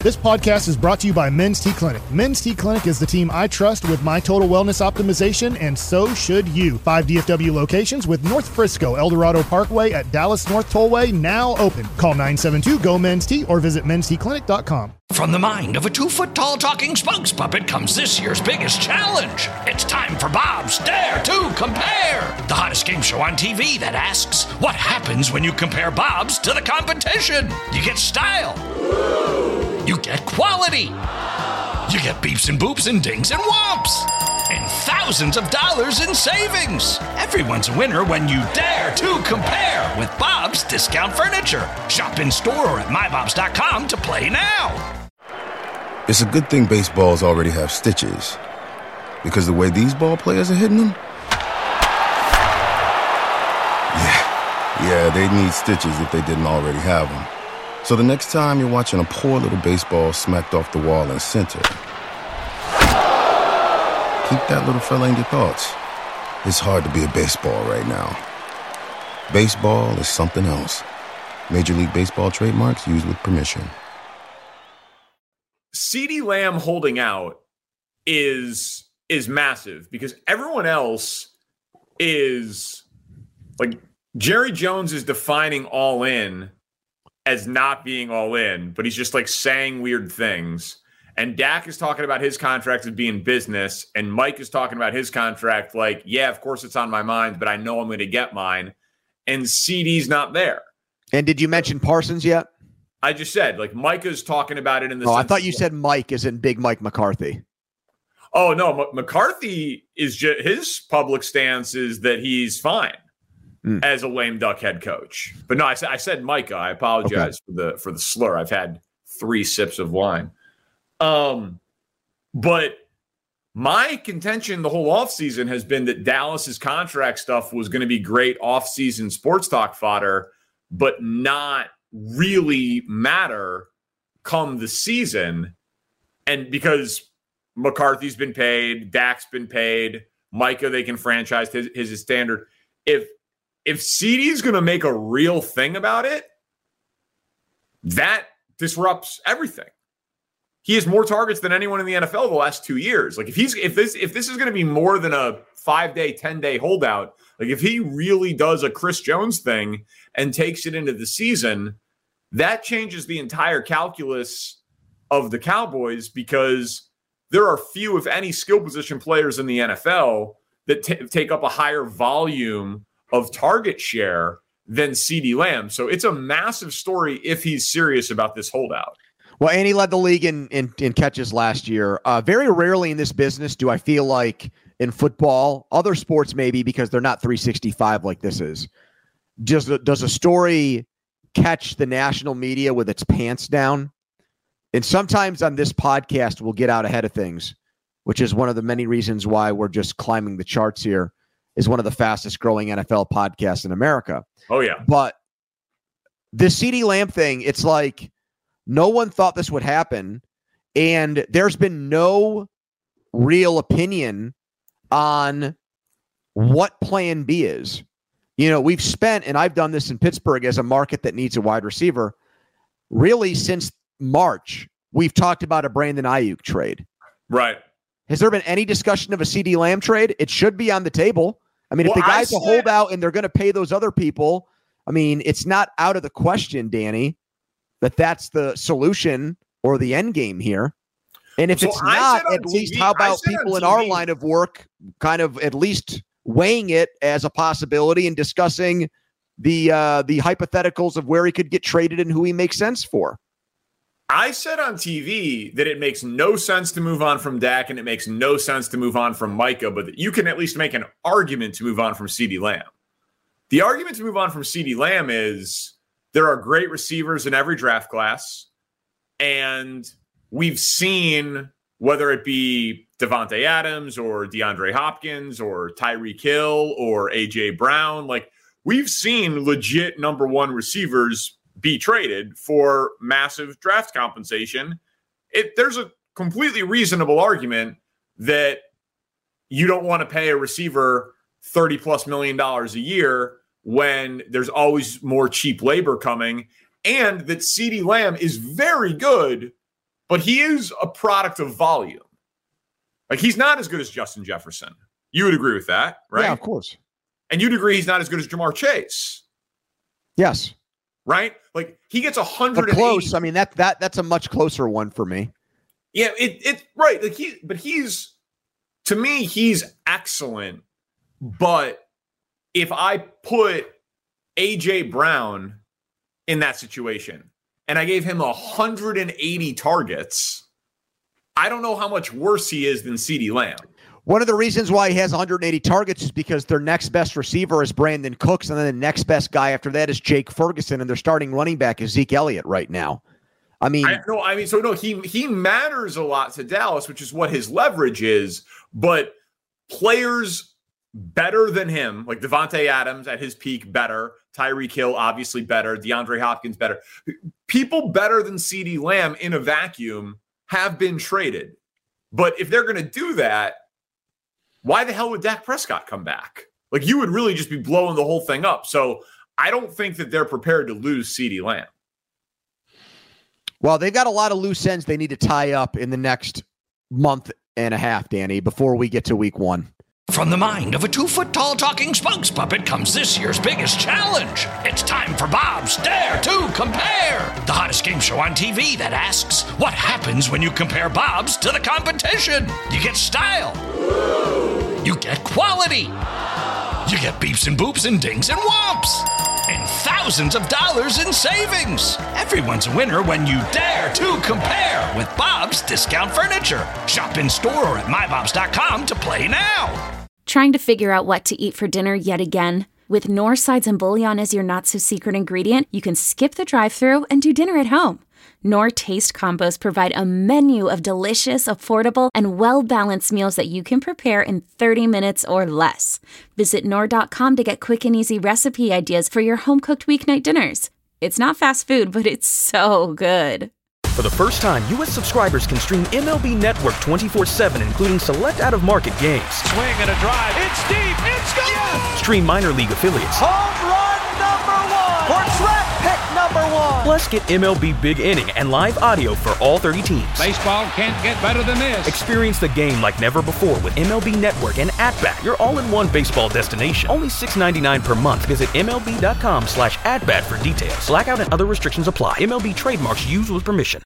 This podcast is brought to you by Men's T Clinic. Men's T Clinic is the team I trust with my total wellness optimization, and so should you. 5 DFW locations with North Frisco, El Dorado Parkway at Dallas North Tollway now open. Call 972-GO-MEN'S-T or visit mensteclinic.com. From the mind of a 2-foot-tall talking spokes puppet comes this year's biggest challenge. It's time for Bob's Dare to Compare, the hottest game show on TV that asks, what happens when you compare Bob's to the competition? You get style. You get quality. You get beeps and boops and dings and whomps. And thousands of dollars in savings. Everyone's a winner when you dare to compare with Bob's Discount Furniture. Shop in store or at mybobs.com to play now. It's a good thing baseballs already have stitches, because the way these ball players are hitting them, yeah, they need stitches if they didn't already have them. So the next time you're watching a poor little baseball smacked off the wall in center, keep that little fella in your thoughts. It's hard to be a baseball right now. Baseball is something else. Major League Baseball trademarks used with permission. CeeDee Lamb holding out is massive because everyone else is like Jerry Jones is defining all in as not being all in, but he's just like saying weird things. And Dak is talking about his contract as being business, and Mike is talking about his contract like, yeah, of course it's on my mind, but I know I'm going to get mine. And CeeDee's not there. And did you mention Parsons yet? I just said, like, Micah's talking about it in the sense. I thought you said Mike is in Big Mike McCarthy. Oh, no. McCarthy is just, his public stance is that he's fine as a lame duck head coach. But no, I said Micah. I apologize for the slur. I've had 3 sips of wine. But my contention the whole offseason has been that Dallas's contract stuff was going to be great offseason sports talk fodder, but not really matter come the season. And because McCarthy's been paid, Dak's been paid, Micah, they can franchise his standard. If CeeDee's going to make a real thing about it, that disrupts everything. He has more targets than anyone in the NFL the last 2 years. Like if this is going to be more than a 5-day, 10-day holdout, like if he really does a Chris Jones thing and takes it into the season, that changes the entire calculus of the Cowboys, because there are few, if any, skill position players in the NFL that take up a higher volume of target share than CeeDee Lamb. So it's a massive story if he's serious about this holdout. Well, and he led the league in catches last year. Very rarely in this business do I feel like in football, other sports maybe because they're not 365 like this is. Does a story catch the national media with its pants down? And sometimes on this podcast, we'll get out ahead of things, which is one of the many reasons why we're just climbing the charts here, is one of the fastest growing NFL podcasts in America. Oh, yeah. But the CeeDee Lamb thing, it's like, no one thought this would happen, and there's been no real opinion on what plan B is. You know, we've spent, and I've done this in Pittsburgh as a market that needs a wide receiver, really since March, we've talked about a Brandon Ayuk trade. Right. Has there been any discussion of a CeeDee Lamb trade? It should be on the table. I mean, if the guy's a holdout and they're going to pay those other people, I mean, it's not out of the question, Danny, that's the solution or the end game here. And if it's not, at least how about people in our line of work kind of at least weighing it as a possibility and discussing the hypotheticals of where he could get traded and who he makes sense for? I said on TV that it makes no sense to move on from Dak and it makes no sense to move on from Micah, but that you can at least make an argument to move on from CeeDee Lamb. The argument to move on from CeeDee Lamb is there are great receivers in every draft class, and we've seen, whether it be Devontae Adams or DeAndre Hopkins or Tyreek Hill or A.J. Brown, like we've seen legit number one receivers be traded for massive draft compensation. There's a completely reasonable argument that you don't want to pay a receiver $30+ million a year when there's always more cheap labor coming, and that CeeDee Lamb is very good but he is a product of volume. Like, he's not as good as Justin Jefferson. You would agree with that, right? Yeah, of course. And you'd agree he's not as good as Jamar Chase. Yes. Right? Like, he gets 180. But close. I mean, that's a much closer one for me. Yeah, it right. Like, he's to me, he's excellent. But if I put AJ Brown in that situation and I gave him 180 targets, I don't know how much worse he is than CeeDee Lamb. One of the reasons why he has 180 targets is because their next best receiver is Brandon Cooks, and then the next best guy after that is Jake Ferguson, and their starting running back is Zeke Elliott right now. He matters a lot to Dallas, which is what his leverage is, but players better than him, like Devontae Adams at his peak, better. Tyreek Hill, obviously better. DeAndre Hopkins, better. People better than CeeDee Lamb in a vacuum have been traded. But if they're going to do that, why the hell would Dak Prescott come back? Like, you would really just be blowing the whole thing up. So I don't think that they're prepared to lose CeeDee Lamb. Well, they've got a lot of loose ends they need to tie up in the next month and a half, Danny, before we get to week 1. From the mind of a 2-foot-tall talking spokes puppet comes this year's biggest challenge. It's time for Bob's Dare to Compare, the hottest game show on TV that asks, what happens when you compare Bob's to the competition? You get style. You get quality. You get beeps and boops and dings and whomps. And thousands of dollars in savings. Everyone's a winner when you dare to compare with Bob's Discount Furniture. Shop in store or at mybobs.com to play now. Trying to figure out what to eat for dinner yet again? With Knorr sides and bouillon as your not-so-secret ingredient, you can skip the drive-thru and do dinner at home. Knorr Taste Combos provide a menu of delicious, affordable, and well-balanced meals that you can prepare in 30 minutes or less. Visit Knorr.com to get quick and easy recipe ideas for your home-cooked weeknight dinners. It's not fast food, but it's so good. For the first time, U.S. subscribers can stream MLB Network 24/7, including select out-of-market games. Swing and a drive. It's deep. It's gone. Yes! Stream minor league affiliates. Home run number 1. Or draft pick number 1. Plus, get MLB Big Inning and live audio for all 30 teams. Baseball can't get better than this. Experience the game like never before with MLB Network and At-Bat, your all-in-one baseball destination. Only $6.99 per month. Visit MLB.com/AtBat for details. Blackout and other restrictions apply. MLB trademarks used with permission.